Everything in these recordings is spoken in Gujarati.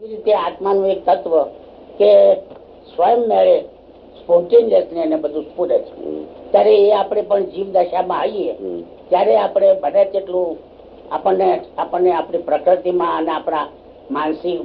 એવી રીતે આત્માનું એક તત્વ કે સ્વયં મેળે સ્પોન્ટેનિયસલી એને બધું સ્ફુરે છે, ત્યારે એ આપણે પણ જીવ દશામાં આવીએ ત્યારે આપણે બને તેટલું આપણને આપણી પ્રકૃતિમાં અને આપણા માનસિક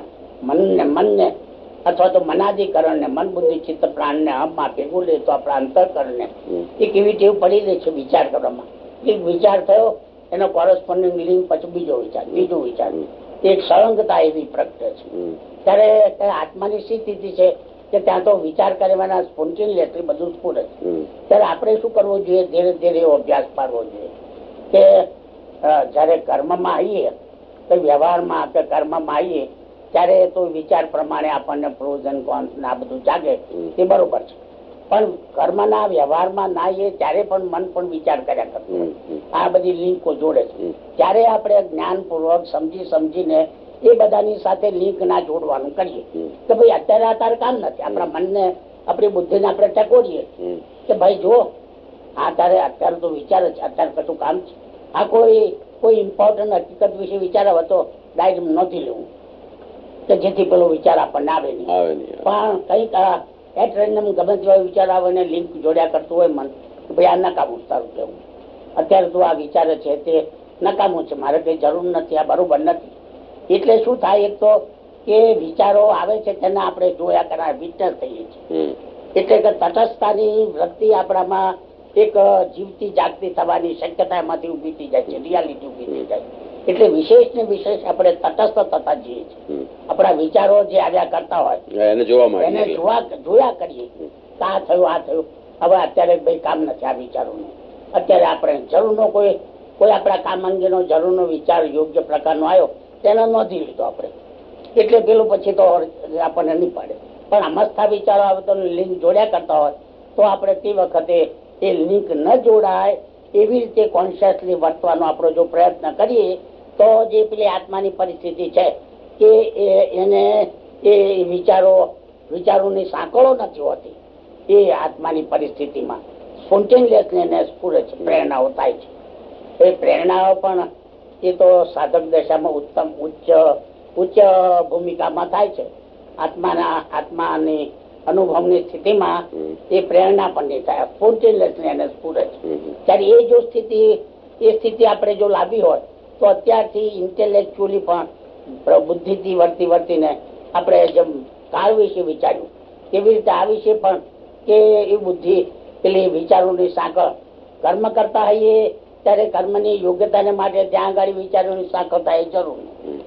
મનને અથવા તો મનાધિકરણ ને મન બુદ્ધિ ચિત્ત પ્રાણ ને હમમાં ભેગું લે તો આપણા અંતઃકરણને એક એવી ટેવ પડી રહે છે વિચાર કરવામાં. એક વિચાર થયો એનો કોરસ્પોન્ડિંગ લિંક પછી બીજો વિચાર એક સળંગતા એવી પ્રગટે છે. ત્યારે આત્માની શી સ્થિતિ છે કે ત્યાં તો વિચાર કરવાના સ્પોન્ટેનિયસલી બધું સ્ફુરે છે. ત્યારે આપણે શું કરવું જોઈએ? ધીરે ધીરે એવો અભ્યાસ પાડવો જોઈએ કે જયારે કર્મમાં આવીએ તો વ્યવહારમાં કે કર્મમાં આવીએ ત્યારે તો વિચાર પ્રમાણે આપણને પ્રોઝ એન્ડ કોન્સ આ બધું જાગે તે બરોબર છે, પણ કર્મના વ્યવહારમાં ના આવીએ ત્યારે પણ મન પણ વિચાર કર્યા કરતું આ બધી લિંકો જોડે છે. ત્યારે આપણે જ્ઞાનપૂર્વક સમજીને એ બધાની સાથે લિંક ના જોડવાનું કરીએ કે ભાઈ અત્યારે કામ નથી. આપણા મનને આપણી બુદ્ધિને આપણે ટકોરીએ કે ભાઈ જો અત્યારે તો વિચાર છે, અત્યારે કશું કામ છે, આ કોઈ ઇમ્પોર્ટન્ટ હકીકત વિશે વિચાર તો ડાયરેક્ટ નથી લેવું કે જેથી પેલો વિચાર આપણને આવે નહીં. પણ કઈક એટ રેન્ડમ ગમે તેવા વિચાર આવે ને લિંક જોડ્યા કરતું હોય મન કે ભાઈ આ નકામું સારું કેવું, અત્યારે તો આ વિચાર છે તે નકામું છે, મારે કઈ જરૂર નથી, આ બરોબર નથી. એટલે શું થાય? એક તો કે વિચારો આવે છે તેને આપણે જોયા કરા વિટનેસ થઈએ છીએ. એટલે કે તટસ્થતાની વૃત્તિ આપણામાં એક જીવતી જાગતી થવાની શક્યતા એમાંથી ઉભી થઈ જાય છે, રિયાલિટી ઉભી થઈ જાય. એટલે વિશેષ ને વિશેષ આપણે તટસ્થ થતા જઈએ છીએ. આપણા વિચારો જે આવ્યા કરતા હોય એને જોયા કરીએ. આ થયું હવે અત્યારે ભાઈ કામ નથી આ વિચારોનું, અત્યારે આપણે જરૂરનો કોઈ આપણા કામ અંગેનો જરૂરનો વિચાર યોગ્ય પ્રકારનો આવ્યો તેનો નોંધી લીધો આપણે, એટલે પેલું પછી તો આપણને નહીં પડે. પણ અમસ્થા વિચારો આવે તો લિંક જોડ્યા કરતા હોય તો આપણે તે વખતે એ લિંક ન જોડાય એવી રીતે કોન્શિયસલી વર્તવાનો આપણો જો પ્રયત્ન કરીએ તો જે પેલી આત્માની પરિસ્થિતિ છે કે એને એ વિચારોની સાંકળો નથી હોતી. એ આત્માની પરિસ્થિતિમાં સ્પોન્ટેનિયસલી એને સ્ફુરે છે, પ્રેરણાઓ થાય છે. એ પ્રેરણાઓ પણ એ તો સાધક દશામાં ઉત્તમ ઉચ્ચ ભૂમિકામાં થાય છે. આત્માની અનુભવની સ્થિતિમાં એ પ્રેરણા પણ નહીં થાય, સ્પોન્ટેનિયસલી એને સ્ફુરે છે. ત્યારે એ જો સ્થિતિ આપણે જો લાવી હોય તો અત્યારથી ઇન્ટેલેક્ચ્યુઅલી પણ બુદ્ધિથી વર્તીને આપણે જેમ કાળ વિશે વિચાર્યું કેવી રીતે આ વિશે પણ કે એ બુદ્ધિ પેલી વિચારોની સાંકળ કર્મ કરતા હોઈએ ત્યારે કર્મની યોગ્યતાને માટે ત્યાં આગળ વિચારોની સાંકળ થાય જરૂર,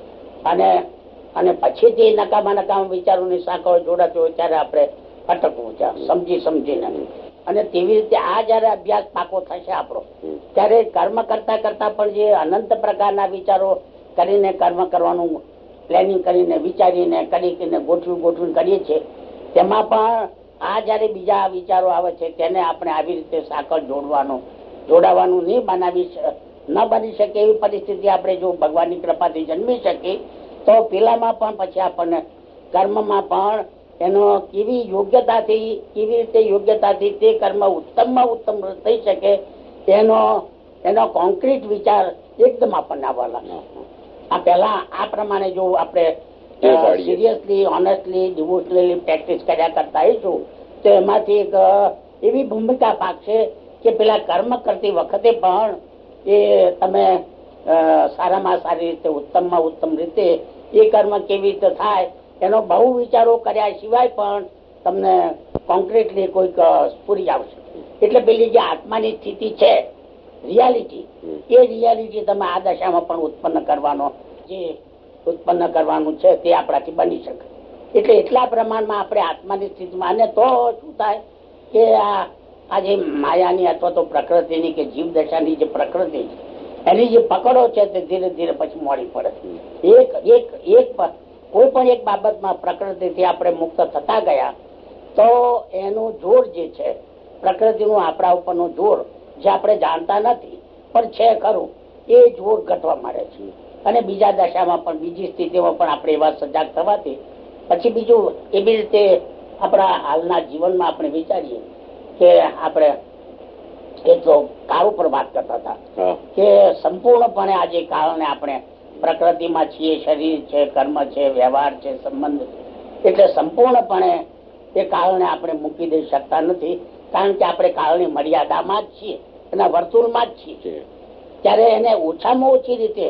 અને પછીથી નકામા વિચારોની સાંકળ જોડાતી હોય ત્યારે આપણે અટકવું છે સમજીને. અને તેવી રીતે આ જયારે અભ્યાસ પાકો થશે આપણો ત્યારે કર્મ કરતા પણ જે અનંત પ્રકારના વિચારો કરીને કર્મ કરવાનું પ્લાનિંગ કરીને વિચારીને કરીને ગોઠવી કરીએ છીએ તેમાં પણ આ જયારે બીજા વિચારો આવે છે તેને આપણે આવી રીતે સાંકળ જોડાવાનું ન બની શકે એવી પરિસ્થિતિ આપણે જો ભગવાનની કૃપાથી જન્મી શકીએ તો પેલામાં પણ પછી આપણને કર્મમાં પણ એનો કેવી રીતે યોગ્યતાથી તે કર્મ ઉત્તમમાં ઉત્તમ થઈ શકે એનો કોન્ક્રીટ વિચાર એકદમ આપણને આવવા લાગે. આ પેલા આ પ્રમાણે જો આપણે સિરિયસલી ઓનેસ્ટલી ડિવોશનલી પ્રેક્ટિસ કર્યા કરતા હોઈશું તો એમાંથી એક એવી ભૂમિકા પાકશે કે પેલા કર્મ કરતી વખતે પણ એ તમે સારામાં સારી રીતે ઉત્તમમાં ઉત્તમ રીતે એ કર્મ કેવી રીતે થાય એનો બહુ વિચારો કર્યા સિવાય પણ તમને કોન્ક્રીટલી કોઈક સ્ફુરી આવશે. એટલે પેલી જે આત્માની સ્થિતિ છે રિયાલિટી, એ રિયાલિટી તમે આ દશામાં પણ ઉત્પન્ન કરવાનું છે તે આપણાથી બની શકે. એટલે એટલા પ્રમાણમાં આપણે આત્માની સ્થિતિમાં, અને તો શું થાય કે આ જે માયાની અથવા તો પ્રકૃતિની કે જીવ દશાની જે પ્રકૃતિ એની જે પકડો છે તે ધીરે ધીરે પછી મોડી પડે. કોઈ પણ એક બાબતમાં પ્રકૃતિથી આપણે મુક્ત થતા ગયા તો એનું જોર જે છે પ્રકૃતિનું આપણા ઉપરનું જોર જે આપણે જાણતા નથી પણ છે ખરું, એ જોર ઘટવા માંડે છે. અને બીજા દશામાં પણ બીજી સ્થિતિમાં પણ આપણે એવા સજાગ થવાથી પછી બીજું એવી રીતે આપણા હાલના જીવનમાં આપણે વિચારીએ કે આપણે એક તો કાળ ઉપર વાત કરતા હતા કે સંપૂર્ણપણે આજે કાળને આપણે પ્રકૃતિમાં છીએ, શરીર છે, કર્મ છે, વ્યવહાર છે, સંબંધ છે, એટલે સંપૂર્ણપણે એ કાળને આપણે મૂકી દઈ શકતા નથી, કારણ કે આપણે કાળની મર્યાદામાં જ છીએ, એના વર્તુળમાં જ છીએ. ત્યારે એને ઓછામાં ઓછી રીતે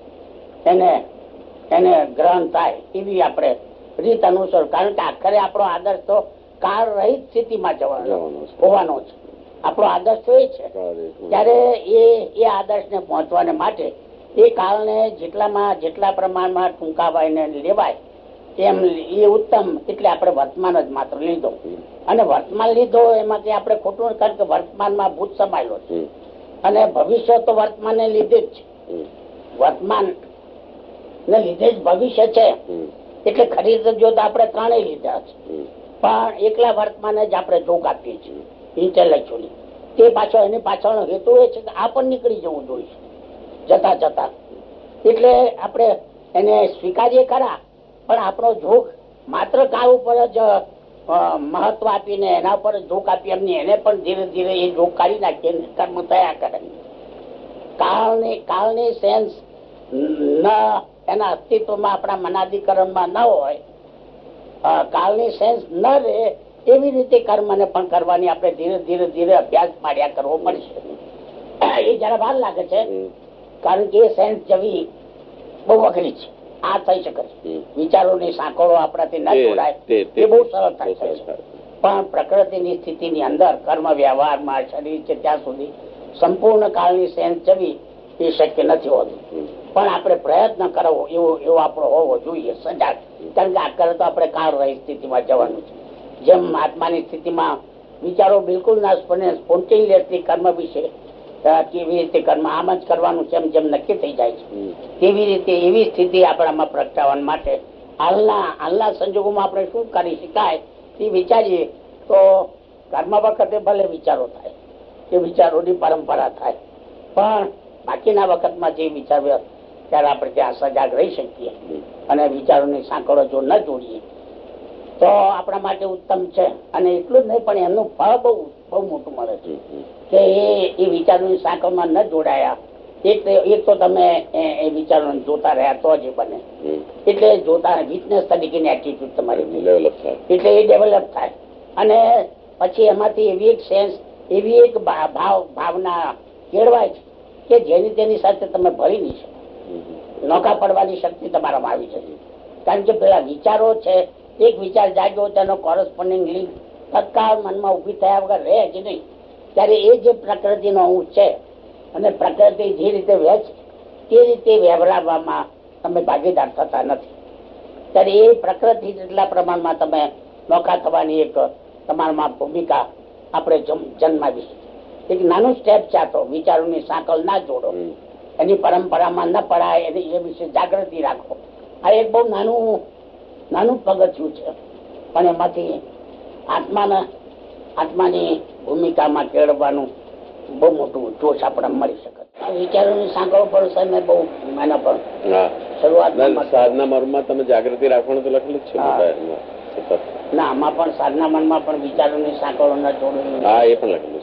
એને ગ્રહણ થાય એવી આપણે રીત અનુસર, કારણ કે આખરે આપણો આદર્શ તો કાળ રહિત સ્થિતિમાં હોવાનો છે. આપણો આદર્શ તો એ છે. ત્યારે એ આદર્શને પહોંચવાને માટે એ કાળને જેટલા પ્રમાણમાં ટૂંકાવાય ને લેવાય એમ એ ઉત્તમ. એટલે આપણે વર્તમાન જ માત્ર લીધો, અને વર્તમાન લીધો એમાંથી આપણે ખોટું, કારણ કે વર્તમાનમાં ભૂત સમાયેલો છે અને ભવિષ્ય તો વર્તમાનને લીધે જ છે. વર્તમાન ને લીધે જ ભવિષ્ય છે. એટલે ખરી રીતે જો તો આપણે ત્રણેય લીધા છે, પણ એકલા વર્તમાને જ આપણે જોગ આપીએ છીએ ઇન્ટેલેક્ચ્યુઅલી. તે પાછળ એની પાછળનો હેતુ એ છે કે આ પણ નીકળી જવું જોઈએ જતા જતા. એટલે આપણે એને સ્વીકારીએ ખરા, પણ આપણો જોગ માત્ર કાળ ઉપર જ મહત્વ આપીને એના ઉપર જોગ આપી એમની એને પણ ધીરે ધીરે એ જોગ કાઢી નાખીએ, કર્મ થયા કરે. કાળની સેન્સ એના અસ્તિત્વમાં આપણા મનાધિકરણમાં ન હોય, કાળની સેન્સ ન રહે એવી રીતે કર્મને પણ કરવાની આપણે ધીરે ધીરે અભ્યાસ પાડ્યા કરવો પડશે. એ જરા વાર લાગે છે, કારણ કે એ સેન્સ જવી બહુ અઘરી છે. આ થઈ શકે છે, વિચારોની સાંકળો આપણાથી ન જોડાય એ બહુ સરળ થાય છે, પણ પ્રકૃતિની સ્થિતિની અંદર કર્મ વ્યવહારમાં શરીર છે ત્યાં સુધી સંપૂર્ણ કાળની સેન્સ જવી એ શક્ય નથી હોતું. પણ આપણે પ્રયત્ન કરવો એવો આપણો હોવો જોઈએ સજાગ, કારણ કે આખરે તો આપણે કાળ રહી સ્થિતિમાં જવાનું છે. જેમ આત્માની સ્થિતિમાં વિચારો બિલકુલ ના સ્પોન્ટેનિયસલી કર્મ વિશે કેવી રીતે કર્મ આમ જ કરવાનું છે જેમ નક્કી થઈ જાય છે, તેવી રીતે એવી સ્થિતિ આપણામાં પ્રગટાવવા માટે હાલના સંજોગોમાં આપણે શું કરી શકાય એ વિચારીએ તો કર્મ વખતે ભલે વિચારો થાય, એ વિચારોની પરંપરા થાય, પણ બાકીના વખતમાં જે વિચાર ત્યારે આપણે ત્યાં સજાગ રહી શકીએ અને વિચારોની સાંકળો જો ન જોડીએ તો આપણા માટે ઉત્તમ છે. અને એટલું જ નહીં, પણ એમનું ફળ બહુ મોટું મળે છે કે એ વિચારોની સાંકળમાં ન જોડાયા. એક તો તમે એ વિચારોને જોતા રહ્યા તો જ બને, એટલે જોતા વિટનેસ તરીકેની એટીટ્યુડ તમારી ડેવલપ થાય, એટલે એ ડેવલપ થાય. અને પછી એમાંથી એવી એક સેન્સ, એવી એક ભાવના કેળવાય છે કે જેની તેની સાથે તમે ભળી નહીં શકો, નોકા પડવાની શક્તિ તમારામાં આવી જશે. કારણ કે પેલા વિચારો છે, એક વિચાર જાગ્યો તેનો કોરસ્પોન્ડિંગ લિંક તત્કાળ મનમાં ઉભી થયા વગર રહે જ નહીં. ત્યારે એ જે પ્રકૃતિનો અંશ છે અને પ્રકૃતિ જે રીતે વહે છે તે રીતે વહેવરાવવામાં તમે ભાગીદાર થતા નથી. ત્યારે એ પ્રકૃતિ જેટલા પ્રમાણમાં તમે નોખા થવાની એક તમારામાં ભૂમિકા આપણે જન્માવી. એક નાનું સ્ટેપ છે, તો વિચારોની સાંકળ ના જોડો, એની પરંપરામાં ન પડાય, એ વિશે જાગૃતિ રાખો. આ એક બહુ નાનું પગથિયું છે, પણ એમાંથી આત્માની ભૂમિકામાં કેળવવાનું બહુ મોટું જોશ આપણે મળી શકે. વિચારોની સાંકળો પર સમય બહુ એના પર શરૂઆતમાં સાધના મનમાં તમે જાગૃતિ રાખવાનું તો લખેલું જ છે. ના, આમાં પણ સાધના મનમાં પણ વિચારોની સાંકળો ન જોડવી. હા, એ પણ લખેલું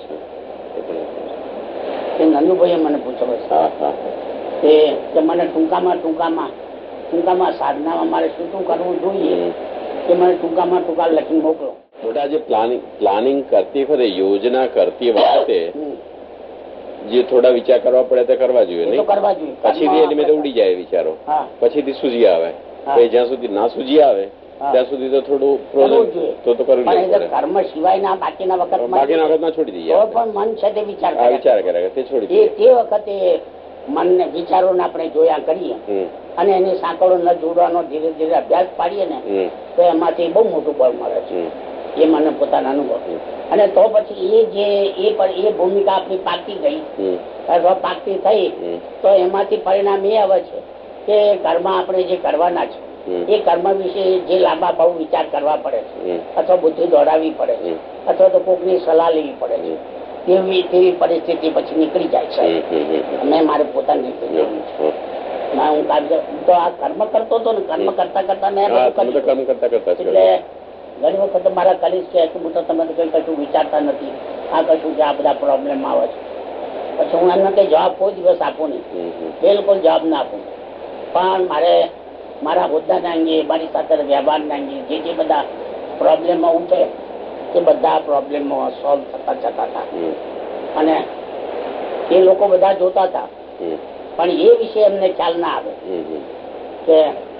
છે. નંદુભાઈએ મને પૂછ્યો કે મને ટૂંકામાં સાધનામાં મારે શું કરવું જોઈએ, કે મને ટૂંકા લખીને મોકલો. મોટા જે પ્લાનિંગ કરતી વખતે, યોજના કરતી વખતે જે થોડા વિચાર કરવા પડે તે કરવા જોઈએ નહીં, પછી ઉડી જાય વિચારો, પછીથી સૂજી આવે. જ્યાં સુધી ના સૂજી આવે ત્યાં સુધી તો થોડું તો કરવું જોઈએ. કર્મ સિવાયના બાકીના વખતમાં છોડી દઈએ, પણ મન છે તે વિચાર કરે તે છોડી દઈએ. તે વખતે મનને વિચારોને આપણે જોયા કરીએ અને એની સાંકળો ન જોડવાનો ધીરે ધીરે અભ્યાસ પાડીએ ને તો એમાંથી બહુ મોટું બળ મળે છે. એ મને પોતાનો અનુભવ. અને તો પછી એ ભૂમિકા આપણી પાકી ગઈ અથવા પાકતી થઈ તો એમાંથી પરિણામ એ આવે છે કે કર્મ આપણે જે કરવાના છે એ કર્મ વિશે જે લાંબા બહુ વિચાર કરવા પડે છે, અથવા બુદ્ધિ દોડાવવી પડે છે, અથવા તો કોકની સલાહ લેવી પડે છે, તેવી પરિસ્થિતિ પછી નીકળી જાય છે. મેં મારે પોતાની રીતે હું તો આ કર્મ કરતો હતો ને, કર્મ કરતા કરતા મેં એટલે ઘણી વખત મારા કલીગ છે કે તો તમે કઈ કશું વિચારતા નથી, આ કશું છે, આ બધા પ્રોબ્લેમ આવે છે. પછી હું એમને કઈ જવાબ કોઈ દિવસ આપું નહીં, બિલકુલ જવાબ ના આપું. પણ મારે મારા હોદ્દાના અંગે, મારી સાથે વ્યવહારના અંગે જે બધા પ્રોબ્લેમો ઉઠે તે બધા પ્રોબ્લેમો સોલ્વ થતા જતા હતા. અને એ લોકો બધા જોતા હતા, પણ એ વિશે એમને ખ્યાલ ના આવે કે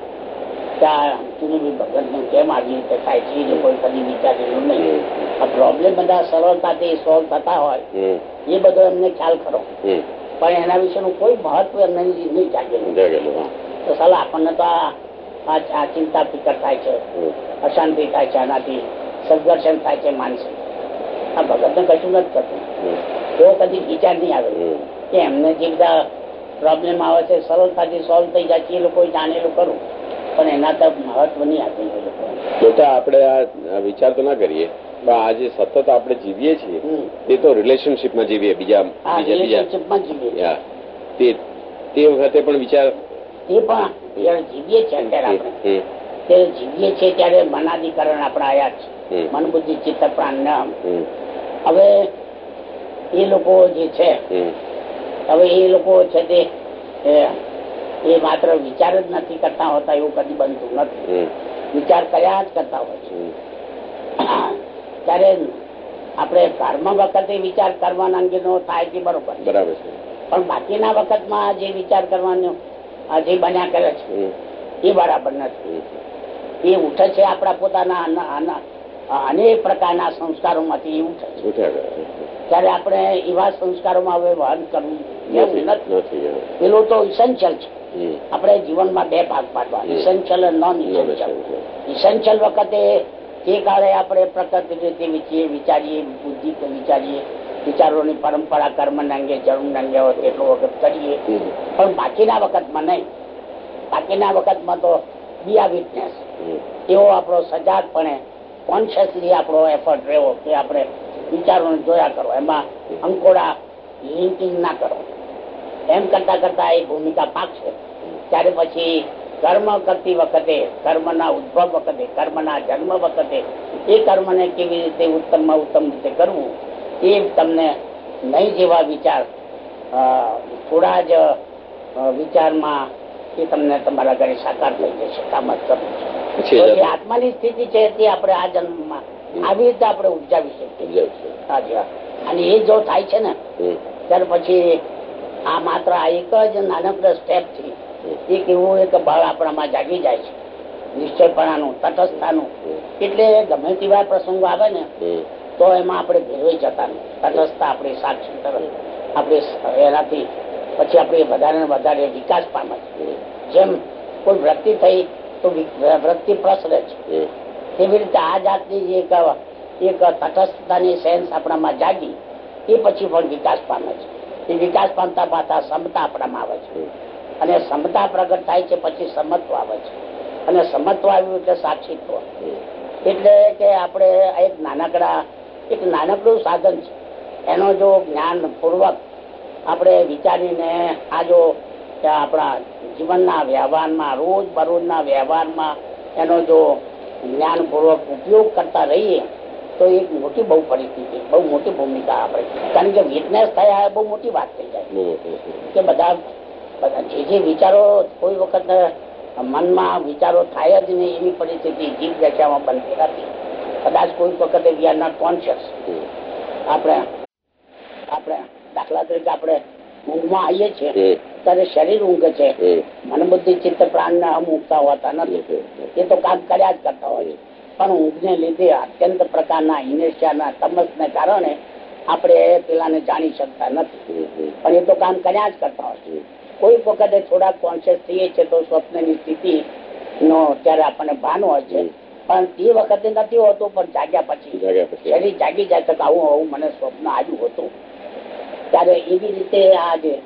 ભગત નું કેમ આવી રીતે થાય છે. એ લોકો કદી વિચારેલું નહીં. આ પ્રોબ્લેમ બધા સરળતાથી સોલ્વ થતા હોય એ બધો એમને ખ્યાલ ખરો, પણ એના વિશેનું કોઈ મહત્વ એમને નહીં જાગેલું. તો સાલા આપણને તો આ ચિંતા ફિકર થાય છે, અશાંતિ થાય છે, આનાથી સંઘર્ષણ થાય છે માનસિક. આ ભગત ને કશું નથી કરતું. એવો કદી વિચાર નહીં આવે કે એમને જે બધા પ્રોબ્લેમ આવે છે સરળતાથી સોલ્વ થઈ જાય છે. એ લોકો જાણેલું કરું, પણ એના તો મહત્વ નહીં આપે. બેટા આપણે આ વિચાર તો ના કરીએ, પણ આ જે સતત આપણે જીવીએ છીએ તે તો રિલેશનશીપમાં જીવીએ, બીજા તે વખતે પણ વિચાર એ પણ જીવીએ છીએ અત્યારે આપણે ત્યારે જીવીએ છીએ ત્યારે મનાધિકરણ આપણા આયા છે, મન બુદ્ધિ ચિત્ત પ્રાણ. હવે એ લોકો જે છે, હવે એ લોકો છે તે એ માત્ર વિચાર જ નથી કરતા હોતા, એવું કદી બનતું નથી. વિચાર કર્યા જ કરતા હોય છે. ત્યારે આપણે કર્મ વખતે વિચાર કરવાના અંગેનો થાય છે, બરોબર બરાબર છે, પણ બાકીના વખતમાં જે વિચાર કરવાનો જે બન્યા કરે છે એ બરાબર નથી. એ ઉઠે છે આપણા પોતાના અનેક પ્રકારના સંસ્કારોમાંથી ઉઠે છે. ત્યારે આપણે એવા સંસ્કારોમાં હવે વહન કરવું એવું નથી. પેલું તો ઇસેન્શિયલ છે. આપણે જીવનમાં બે ભાગ પાડવા, ઇસેન્શિયલ અને નોન ઇસેન્શિયલ. ઇસેન્શિયલ વખતે તે કાળે આપણે પ્રકૃતિ રીતે વિચારીએ, બુદ્ધિ વિચારીએ, વિચારોની પરંપરા કર્મના અંગે જરૂર અંગે હોય એટલો વખત કરીએ, પણ બાકીના વખતમાં નહીં. બાકીના વખતમાં તો બી આ વિટનેસ એવો આપણો સજાગપણે કોન્શિયસલી આપણો એફર્ટ રહેવો કે આપણે વિચારોને જોયા કરો, એમાં અંકોડા લિંકિંગ ના કરો. એમ કરતા કરતા એ ભૂમિકા પાકશે. ત્યારે પછી કર્મ કરતી વખતે, કર્મના ઉદ્ભવ વખતે, કર્મના જન્મ વખતે એ કર્મને કેવી રીતે ઉત્તમમાં ઉત્તમ રીતે કરવું એ તમને નહીં જેવા વિચાર થોડા જ વિચારમાં એ તમને તમારા ઘરે સાકાર થઈ જશે. કામ જ કરવું છે. આત્માની સ્થિતિ છે તે આપણે આ જન્મમાં આવી રીતે આપણે ઉપજાવી શકીએ. અને એ જો થાય છે ને ત્યાર પછી આ માત્ર આ એક જ નાનકડો સ્ટેપ થી એક એવું એક બળ આપણામાં જાગી જાય છે, નિશ્ચયપણાનું, તટસ્થતાનું. એટલે ગમે તેવા પ્રસંગો આવે ને તો એમાં આપણે ભેરવાઈ જતા નહીં. તટસ્થતા આપણી સાક્ષી તરફ આપણે એનાથી પછી આપણે વધારે ને વધારે વિકાસ પામે છે. જેમ કોઈ વૃત્તિ થઈ તો વૃત્તિ પ્રસરે છે, તેવી રીતે આ જાતની એક તટસ્થતાની સેન્સ આપણામાં જાગી એ પછી પણ વિકાસ પામે છે. એ વિકાસ પામતા પામતા સમતા આપણામાં આવે છે, અને સમતા પ્રગટ થાય છે પછી સમત્વ આવે છે, અને સમત્વ આવ્યું એટલે સાક્ષીત્વ. એટલે કે આપણે એક નાનકડું સાધન છે. એનો જો જ્ઞાન પૂર્વક આપણે વિચારીને આ જો આપણા જીવનના વ્યવહારમાં, રોજ બરોજના વ્યવહારમાં એનો જો જ્ઞાન પૂર્વક ઉપયોગ કરતા રહીએ તો એક મોટી બહુ પરિસ્થિતિ, બહુ મોટી ભૂમિકા આપણે, કારણ કે વિટનેસ થયા બહુ મોટી વાત થઈ જાય કે બધા જે વિચારો કોઈ વખત મનમાં વિચારો થાય જ નહીં એવી પરિસ્થિતિ જીવ દશામાં બનતી નથી. કદાચ કોઈ વખતે વી આર નોટ કોન્શિયસ. આપણે દાખલા તરીકે આપણે ઊંઘમાં આવીએ છીએ ત્યારે શરીર ઊંઘે છે, મન બુદ્ધિ ચિત્ત પ્રાણ ને ઊંઘતા હોતા નથી. એ તો કામ કર્યા જ કરતા હોય છે, પણ ઊંઘને લીધે અત્યંત પ્રકારના ઇનેશિયાના તમસને કારણે આપણે પેલાને જાણી શકતા નથી, પણ એ તો કામ કર્યા જ કરતા હોય છે. કોઈ વખતે થોડા કોન્શિયસ થઈએ છીએ તો સ્વપ્નની સ્થિતિ નો ત્યારે આપણને ભાન હોય છે, પણ તે વખતે નથી હોતું. પણ જાગ્યા પછી શરીર જાગી જાય તો આવું મને સ્વપ્ન આવ્યું હતું. ત્યારે એવી રીતે આ જે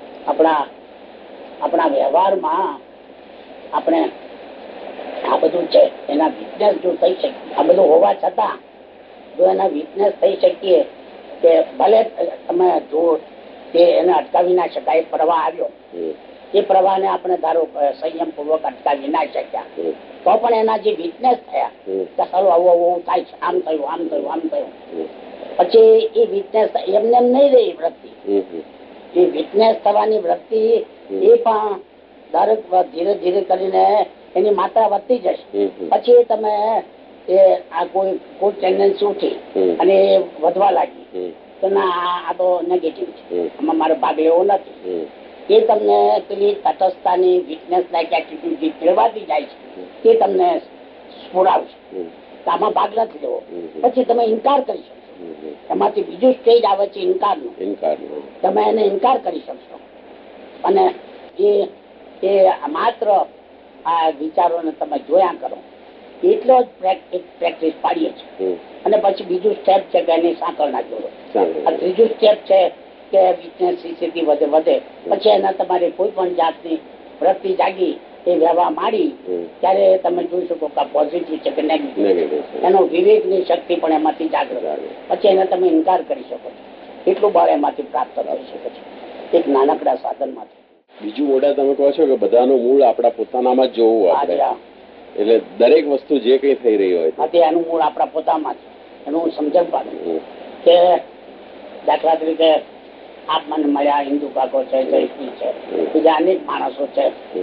આપણા વ્યવહારમાં આપણે આ બધું છે એના વિટનેસ જો થઈ શકીએ, આ બધું હોવા છતાં જો એના વિટનેસ થઈ શકીએ કે ભલે તમે જો તે એને અટકાવી ના શકાય, પ્રવાહ આવ્યો, એ પ્રવાહને આપણે ધારો સંયમ પૂર્વક અટકાવી ના શક્યા તો પણ એના જે વિટનેસ થયા કે ચાલો આવું થાય છે, આમ થયું, પછી એ વિટનેસ એમને એમ નહીં રહી વૃત્તિ. એ વિટનેસ થવાની વૃત્તિ એ પણ દરેક ધીરે ધીરે કરીને એની માત્રા વધતી જશે. પછી તમે આ કોઈ ટેન્ડન્સી ઉઠી અને એ વધવા લાગી તો ના આ તો નેગેટિવ છે, આમાં મારો ભાગ લેવો નથી. એ તમને પેલી તટસ્થતાની વીકનેસ લાઈક એટીટ્યુડ જે કેળવાતી જાય છે તે તમને સ્ફુરાવશે. આમાં ભાગ નથી લેવો. પછી તમે ઇનકાર કરી શકશો. એમાંથી બીજું સ્ટેજ આવે છે ઇનકારનું. તમે એને ઇનકાર કરી શકશો અને એ માત્ર આ વિચારોને તમે જોયા કરો એટલો જ પ્રેક્ટિસ પાડીએ છીએ. અને પછી બીજું સ્ટેપ છે કે એની સાંકળ ના જોડો. આ ત્રીજું સ્ટેપ છે કે વીકનેસ સ્થિતિ વધે પછી એના તમારી કોઈ પણ જાતની વૃત્તિ જાગી એ વ્યવહાર માંડી ત્યારે તમે જોઈ શકો કે પોઝિટિવ છે કે નેગેટિવ. એનો વિવેકની શક્તિ પણ એમાંથી જાગૃત. પછી એને તમે ઇનકાર કરી શકો છો. એટલું બળ એમાંથી પ્રાપ્ત થઈ શકે છે એક નાનકડા સાધનમાંથી. બીજું મોટા તમે કહો છો કે બધાનું મૂળ આપણા પોતાનામાં જ જોવું આપણે. એટલે દરેક વસ્તુ જે કઈ થઈ રહી હોય એનું મૂળ આપણા પોતામાં છે. એનું હું સમજણ પાડું કે દાખલા તરીકે આપ મને મળ્યા, હિન્દુ કાકો છે, જયશ્રી છે, બીજા અનેક માણસો છે.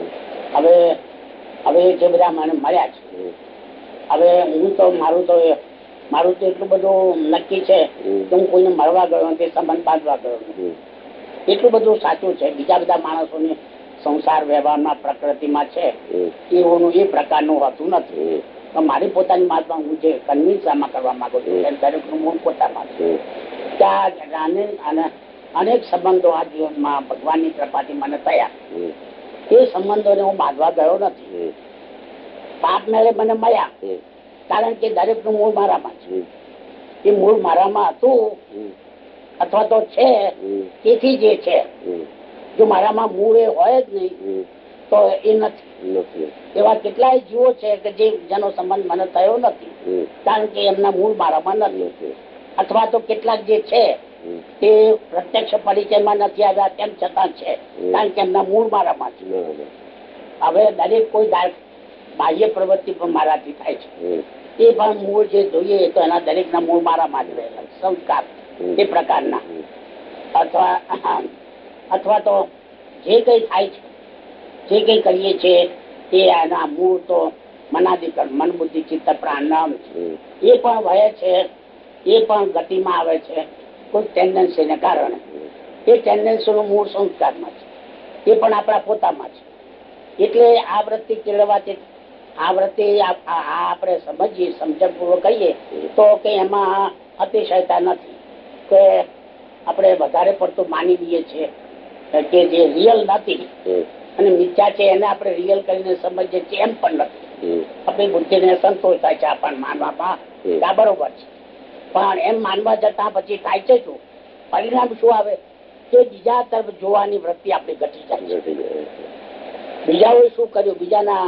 હવે જે બધા મને મળ્યા છે, હવે હું તો મારું તો એટલું બધું નક્કી છે કે હું કોઈને મળવા ગયો નથી, સંબંધ બાંધવા ગયો નથી. એટલું બધું સાચું છે. બીજા બધા માણસોની સંસાર વ્યવહારમાં પ્રકૃતિમાં છે એવું એ પ્રકારનું હોતું નથી. તો મારી પોતાની વાતમાં હું જે કન્વિન્સ આમાં કરવા માંગુ છું દરેકનું મૂળ પોતામાં છે. ત્યાં અનેક સંબંધો આ જીવનમાં ભગવાનની કૃપાથી મને થયા. એ સંબંધોને હું બાંધવા ગયો નથી. પાપ મેળે મને મળ્યા કારણ કે દરેકનું મૂળ મારામાં છે. એ મૂળ મારામાં હતું અથવા તો છે તેથી જે છે. જો મારામાં મૂળ એ હોય જ નહીં તો એ નથી. એવા કેટલાય જીવો છે કે જેનો સંબંધ મને થયો નથી કારણ કે એમના મૂળ મારામાં નથી. અથવા તો કેટલાક જે છે તે પ્રત્યક્ષ પરિચયમાં નથી આવ્યા તેમ છતાં છે કારણ કે એમના મૂળ મારામાં છે. હવે દરેક કોઈ બાહ્ય પ્રવૃત્તિ પણ મારાથી થાય છે. એ પણ મૂળ જે જોઈએ તો એના દરેકના મૂળ મારામાં જ રહેલા સંસ્કાર એ પ્રકારના. અથવા તો જે કઈ થાય છે, જે કઈ કરીએ છીએ એ એના મૂળ તો મનાધિકરણ, મન બુદ્ધિ ચિત્ત પ્રાણ નામ છે. એ પણ વહે છે, એ પણ ગતિમાં આવે છે કોઈ ટેન્ડન્સીને કારણે. એ ટેન્ડન્સીનું મૂળ સંસ્કારમાં છે. એ પણ આપણા પોતામાં છે. એટલે આ વૃત્તિ કેળવવાથી આ વૃત્તિ આપણે સમજીએ, સમજણપૂર્વક કહીએ તો કે એમાં અતિશયતા નથી કે આપણે વધારે પડતું માની લઈએ છીએ કે જે રિયલ નથી અને મિથ્યા છે એને આપણે રિયલ કરીને સમજીએ છીએ એમ પણ નથી. આપણી બુદ્ધિને સંતોષ થાય છે આપણને માનવામાં આ બરોબર છે. પણ એમ માનવા જતા પછી થાય છે શું પરિણામ શું આવે કે બીજા તરફ જોવાની વૃત્તિ આપણી ઘટી જાય છે. બીજાઓએ શું કર્યું, બીજાના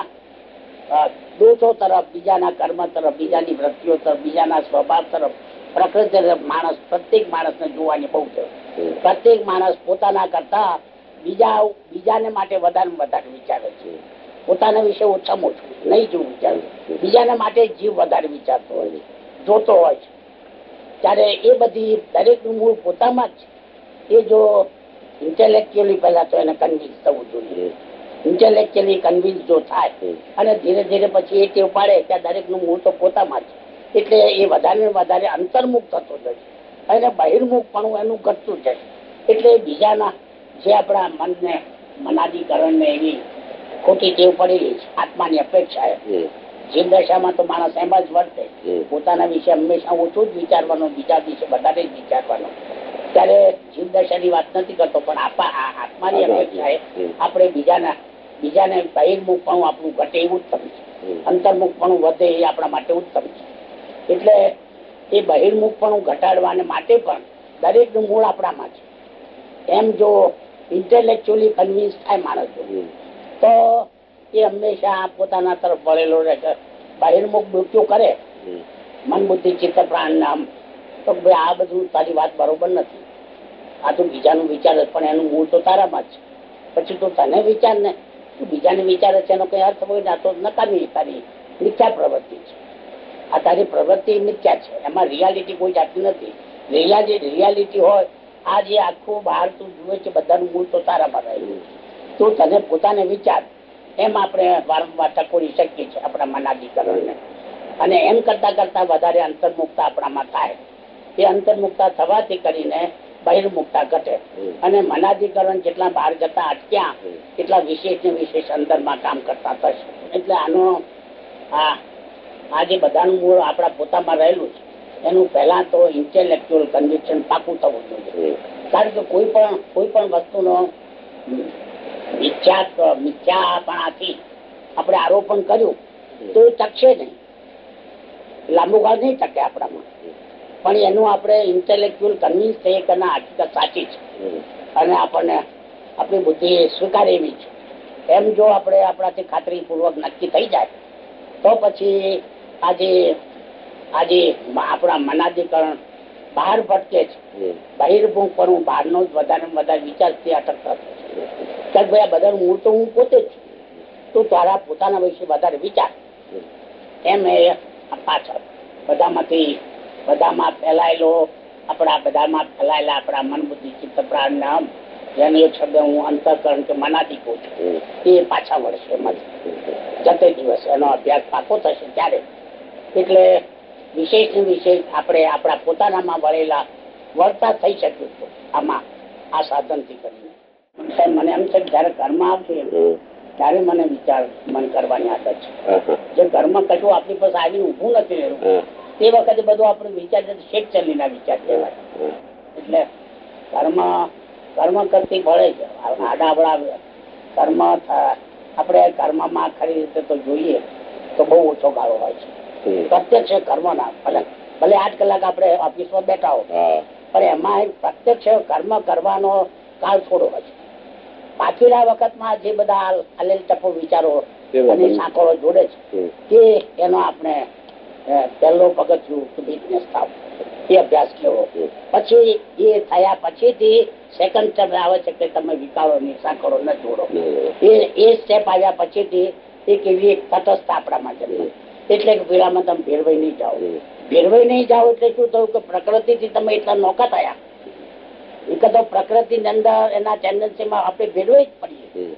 દોષો તરફ, બીજાના કર્મ તરફ, બીજાની વૃત્તિઓ તરફ, બીજાના સ્વભાવ તરફ, પ્રકૃતિ તરફ માણસ પ્રત્યેક માણસને જોવાની બહુ છે. પ્રત્યેક માણસ પોતાના કરતા બીજાને માટે વધારે વિચારે છે. પોતાના વિશે ઓછામાં ઓછું નહીં જેવું વિચારે. બીજાના માટે જીવ વધારે વિચારતો હોય છે, જોતો હોય છે. ત્યારે એ બધી દરેકનું મૂળ પોતામાં જ છે. એ જો ઇન્ટેલેક્ચ્યુઅલી પહેલા તો એને કન્વિન્સ થવું જોઈએ. ઇન્ટેલેક્ચ્યુઅલી કન્વિન્સ જો થાય અને ધીરે ધીરે પછી એ ટેવ પાડે ત્યાં દરેકનું મૂળ તો પોતામાં જ. એટલે એ વધારે ને વધારે અંતર્મુખ થતો જશે અને બહિર્મુખ પણ એનું ઘટતું જશે. એટલે બીજાના જે આપણા મનને મનાદીકરણ ને એવી ખોટી ટેવ પડેલી છે આત્માની અપેક્ષા. જીવદશામાં તો માણસ એમ જ વર્તે, પોતાના વિશે હંમેશા ઓછું જ વિચારવાનું, બીજા વિશે વધારે જ વિચારવાનું. ત્યારે જીવદશાની વાત નથી કરતો પણ આત્માની અપેક્ષાએ આપણે બીજાને બહિર્મુખ પણ આપણું ઘટે એ ઉત્તમ છે, અંતર્મુખ પણ વધે એ આપણા માટે ઉત્તમ છે. એટલે એ બહિર્મુખ પણ ઘટાડવાને માટે પણ દરેકનું મૂળ આપણામાં છે. એમ જો ઇન્ટેલેક્ચ્યુઅલી કન્વિન્સ થાય માણસ તો એ હંમેશા પોતાના તરફ વળેલો રહે છે. બહિર્મુખ મૃત્યુ કરે મન બુદ્ધિ ચિત્ત પ્રાણ નામ તો ભાઈ આ બધું તારી વાત બરોબર નથી, આ તો બીજાનું વિચારે પણ એનું મૂળ તો તારામાં જ છે. પછી તો તને વિચાર ને તું બીજાને વિચારે છે એનો કઈ અર્થ હોય ને આ તો નકામી તારી મિથ્યા પ્રવૃત્તિ છે. આ તારી પ્રવૃત્તિ મિથ્યા છે, એમાં રિયાલિટી કોઈ જાતી નથી. રિયાલિટી હોય આ જે આખું બહાર તું જુએ છે બધાનું મૂળ તો તારામાં રહેલું. તું તને પોતાને વિચાર, એમ આપણે વારંવાર ટકોરી શકીએ છીએ આપણા મનાધિકરણને. અને એમ કરતા કરતા વધારે અંતર્મુક્તા આપણામાં થાય. એ અંતર્મુક્તા થવાથી કરીને બહિર્મુક્તા ઘટે અને મનાધિકરણ જેટલા બહાર જતા અટક્યા એટલા વિશેષ ને વિશેષ અંદરમાં કામ કરતા થશે. એટલે આનો આ જે બધાનું મૂળ આપણા પોતામાં રહેલું છે એનું પહેલા તો ઇન્ટેલેક્ચ્યુઅલ કન્વિક્શન પાકું થવું જોઈએ. કારણ કે કોઈ પણ વસ્તુનો મિથ્યાપણાથી આપણે આરોપણ કર્યું તો એ ટકશે નહીં, લાંબુ ગાળ નહીં ટકે આપણામાં. પણ એનું આપણે ઇન્ટેલેક્ચ્યુઅલ કન્વિન્સ થઈએ કે ના હકીકત સાચી છે અને આપણને આપણી બુદ્ધિ સ્વીકારે એવી છે, એમ જો આપણે આપણાથી ખાતરીપૂર્વક નક્કી થઈ જાય તો પછી આજે આપણા મનાધિકરણ બહાર ભટકે છે. બહિર્મુખ પણ બહારનો જ વધારે વિચારથી અટકતા છે. ભાઈ આ બધાનું મૂળ તો હું પોતે જ છું, તું તારા પોતાના વિશે વધારે વિચાર. એમ એ પાછળ બધામાં ફેલાયેલા આપણા મન બુદ્ધિ ચિત્ત પ્રાણ નામ જેનો એક શબ્દ હું અંતઃકરણ કે મનાદી કહું છું, એ પાછા વળશે જતે દિવસ એનો અભ્યાસ પાકો થશે ત્યારે. એટલે વિશેષ ને વિશેષ આપણે આપણા પોતાનામાં વળતા થઈ શક્યું આમાં આ સાધનથી કરીને. મને એમ છે જયારે ઘરમાં આવશે ત્યારે મને વિચાર મન કરવાની આદત છે. જે ઘરમાં કશું આપણી પાસે આવી ઉભું નથી રહેવું તે વખતે બધું આપણે વિચાર શેક ચલીના વિચાર કહેવાય. એટલે કર્મ કરતી ભળે છે આડાવડા કર્મ. આપણે કર્મમાં ખરી રીતે તો જોઈએ તો બહુ ઓછો ગાળો હોય છે પ્રત્યક્ષ કર્મ ના. ભલે 8 કલાક આપણે ઓફિસમાં બેઠા હો પણ એમાં પ્રત્યક્ષ કર્મ કરવાનો કાળ થોડો હોય છે. બાકીના વખતમાં જે બધા અલેલ ટપો વિચારો અને સાંકળો જોડે છે તે એનો આપણે પહેલો પગથિયું બિઝનેસ થાવ એ અભ્યાસ કેવો. પછી એ થયા પછીથી સેકન્ડ સ્ટેપ આવે છે કે તમે વિકારો ની સાંકળો ન જોડો. એ સ્ટેપ આવ્યા પછીથી એક એવી એક તટસ્થ આપણામાં જન્મે. એટલે કે પેલામાં તમે ભેરવાઈ નહીં જાઓ. ભેરવાઈ નહીં જાઓ એટલે શું થયું કે પ્રકૃતિથી તમે એટલા નોખા થયા. એક તો પ્રકૃતિ ની અંદર એના ટેન્ડન્સીમાં આપણે ભેરવાઈ જ પડીએ.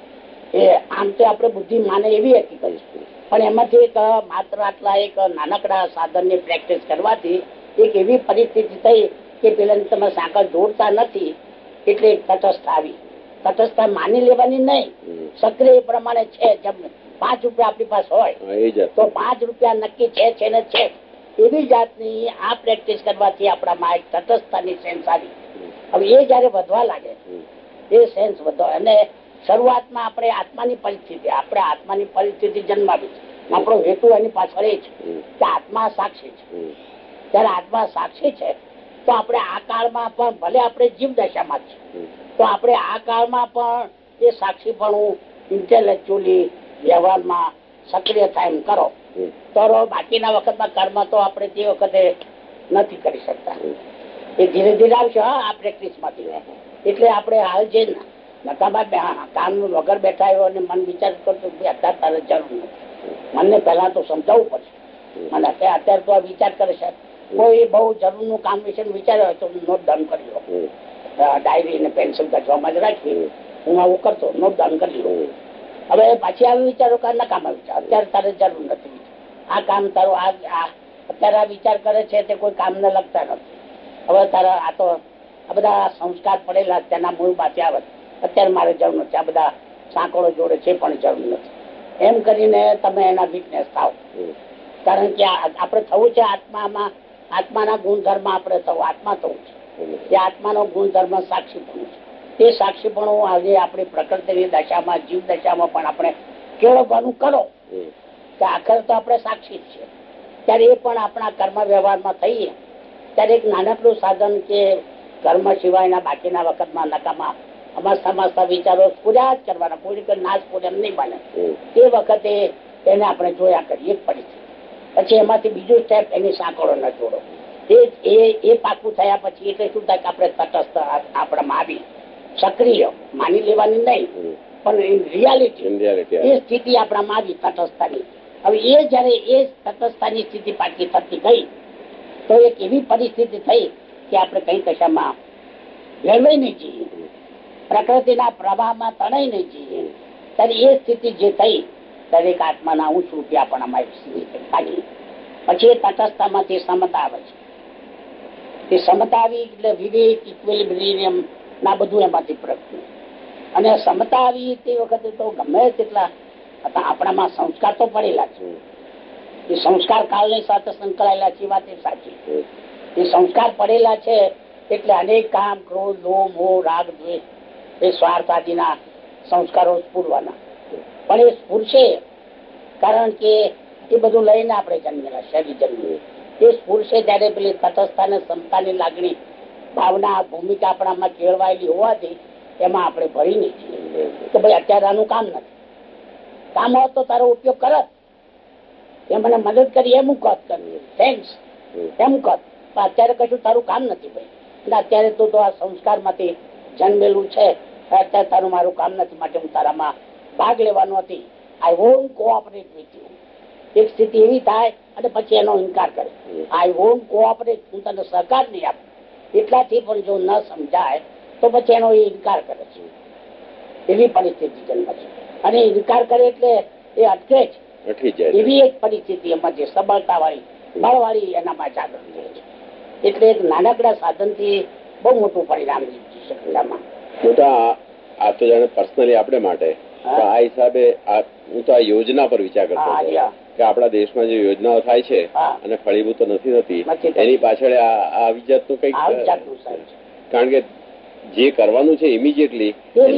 એ આમ તો આપણે બુદ્ધિ માને એવી હકીકત છે પણ એમાંથી એક માત્ર આટલા એક નાનકડા સાધનની પ્રેક્ટિસ કરવાથી એક એવી પરિસ્થિતિ થઈ કે પેલા તમે સાંકળ જોડતા નથી એટલે એક તટસ્થ આવી. તટસ્થતા માની લેવાની નહીં, સક્રિય એ પ્રમાણે છે. જેમ 5 રૂપિયા આપણી પાસે હોય તો 5 રૂપિયા નક્કી છે ને છે એવી જાતની આ પ્રેક્ટિસ કરવાથી આપણામાં એક તટસ્થતાની સેન્સ આવી. હવે એ જયારે વધવા લાગે એ સેન્સ વધો અને શરૂઆતમાં આપણે આત્માની પરિસ્થિતિ જન્માવી છે. આપણો હેતુ એની પાછળ એ છે કે આત્મા સાક્ષી છે. જયારે આત્મા સાક્ષી છે તો આપણે આ કાળમાં પણ ભલે આપણે જીવ દશામાં છે તો આપણે આ કાળમાં પણ એ સાક્ષીપણું ઇન્ટેલેક્ચ્યુઅલી વ્યવહારમાં સક્રિય થાય એમ કરો તો બાકીના વખતમાં કર્મ તો આપણે તે વખતે નથી કરી શકતા. એ ધીરે ધીરે આવશે આ પ્રેક્ટિસ માંથી. એટલે આપણે હાલ જે નકામા કામ વગર બેઠા આવ્યો અને મન વિચાર કરતો અત્યારે તારે જરૂર નથી. મનને પહેલા તો સમજાવવું પડશે. મને અત્યારે તો આ વિચાર કરે છે કોઈ બહુ જરૂર નું કામ વિશે વિચાર્યો તો નોટ ડાઉન કરી લો. ડાયરી ને પેન્સિલ કચવામાં જ રાખી હું આવું કરતો નોટ ડાઉન કરી લો. હવે પાછી આવી વિચારો કે નકામા વિચાર અત્યારે તારે જરૂર નથી. આ કામ તારો અત્યારે આ વિચાર કરે છે તે કોઈ કામને લગતા નથી. હવે તારા આ તો આ બધા સંસ્કાર પડેલા તેના મૂળ બાકી આવે અત્યારે મારે જરૂર નથી. આ બધા સાંકળો જોડે છે પણ જરૂર નથી. એમ કરીને તમે એના વીકનેસ થાવ. કારણ કે આપણે થવું છે આત્માના ગુણધર્મ આપણે થવું આત્મા થવું છે. એ આત્માનો ગુણધર્મ સાક્ષીપણું છે. તે સાક્ષીપણું આજે આપણી પ્રકૃતિની દશામાં જીવ દશામાં પણ આપણે કેળવવાનું કરો કે આખર તો આપણે સાક્ષી જ છે. ત્યારે એ પણ આપણા કર્મ વ્યવહારમાં થઈએ ત્યારે એક નાનકડું સાધન કે કર્મ સિવાયના બાકીના વખતમાં નકામા સમજતા વિચારો પૂર્યા જ કરવાના. પૂરી નાશ પૂરે એમ નહીં બને તે વખતે એને આપણે જોયા કરીએ પડી. પછી એમાંથી બીજું સ્ટેપ એની સાંકળો ન જોડો. એ પાકું થયા પછી એટલે શું થાય કે આપણે તટસ્થ આપણામાં આવી સક્રિય માની લેવાની નહીં પણ રિયાલિટી એ સ્થિતિ આપણામાં આવી તટસ્થતાની. હવે એ જયારે એ તટસ્થતાની સ્થિતિ પાકી થતી ગઈ તો એક એવી પરિસ્થિતિ થઈ કે આપણે કઈ કશામાં ભેળવાઈ નહીં જઈએ પ્રકૃતિના પ્રવાહમાં તણાઈ નહીં જઈએ ત્યારે એ સ્થિતિ જે થઈ દરેક આત્માના હું છું ત્યાં પણ અમારી સ્થિતિ થઈ. પછી એ તટસ્થતામાંથી સમતા આવે છે. એ સમતા આવી એટલે વિવેક, ઇક્વિલિબ્રિયમ ના બધું એમાંથી પ્રગટ. અને સમતા આવી તે વખતે તો ગમે તેટલા આપણામાં સંસ્કાર તો પડેલા છે. એ સંસ્કાર કાળની સાથે સંકળાયેલા છે, વાત એ સાચી. એ સંસ્કાર પડેલા છે એટલે અનેક કામ, ક્રોધ, લોભ, મોહ, રાગ, દ્વેષ, એ સ્વાર્થ આદિના સંસ્કારો સ્ફુરવાના. પણ એ સ્ફુરશે કારણ કે એ બધું લઈને આપણે જન્મેલા, શરીર જન્મે. એ સ્ફુરશે ત્યારે પેલી તટસ્થતા અને સમતાની લાગણી, ભાવના, ભૂમિકા આપણામાં કેળવાયેલી હોવાથી એમાં આપણે ભરી નહીં છીએ કે ભાઈ અત્યારે આનું કામ નથી. કામ હોત તો તારો ઉપયોગ કરત, એ મને મદદ કરી એમ કહત, કરવી થેન્ક્સ એમ કહત. પણ અત્યારે કશું તારું કામ નથી ભાઈ, એટલે અત્યારે તો આ સંસ્કારમાંથી જન્મેલું છે, અત્યારે તારું મારું કામ નથી, માટે હું તારામાં ભાગ લેવાનો હતી. I want cooperate with you. એક સ્થિતિ એવી થાય અને પછી એનો ઇનકાર કરે. આઈ વોન્ટ કોઓપરેટ, હું તને સહકાર નહીં આપું. એટલાથી પણ જો ન સમજાય તો પછી એનો ઇનકાર કરે છે. એવી પરિસ્થિતિ જન્મે છે. અને ઇનકાર કરે એટલે એ અટકે છે. એવી એક પરિસ્થિતિ એમાં જે સબળતા વાળી, બળવાળી એનામાં જાગૃત થાય છે. એટલે એક નાનકડા સાધનથી બહુ મોટું પરિણામ લીધી શકે. મોટા આ તો જાણે પર્સનલી આપણે માટે આ હિસાબે હું તો આ યોજના પર વિચાર કરતો કે આપણા દેશમાં જે યોજનાઓ થાય છે અને ફળીભૂત નથી થતી, એની પાછળ આ વિજાતનું કઈક, કારણ કે જે કરવાનું છે ઇમિડિયેટલી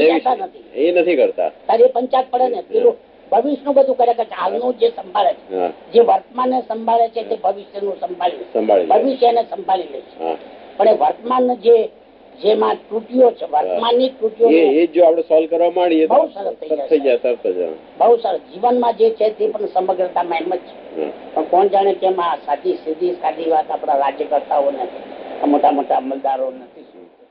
એ નથી કરતા. પંચાયત પડે ને પેલું ભવિષ્ય નું બધું કરે, હાલનું જે સંભાળે છે, જે વર્તમાન ને સંભાળે છે તે ભવિષ્ય નું સંભાળી ભવિષ્યને સંભાળી લે છે. પણ એ વર્તમાન જે જેમાં ત્રુટીઓ છે, વર્તમાનની ત્રુટીઓ એ જો આપણે સોલ્વ કરવા માંડીએ બહુ સરસ થઈ જાય. બહુ સરસ. જીવનમાં જે છે તે પણ સમગ્રતામાં એમ જ છે. પણ કોણ જાણે કેમ આ સાદી સીધી સાદી વાત આપણા રાજ્યકર્તાઓ નથી, મોટા મોટા અમલદારો નથી.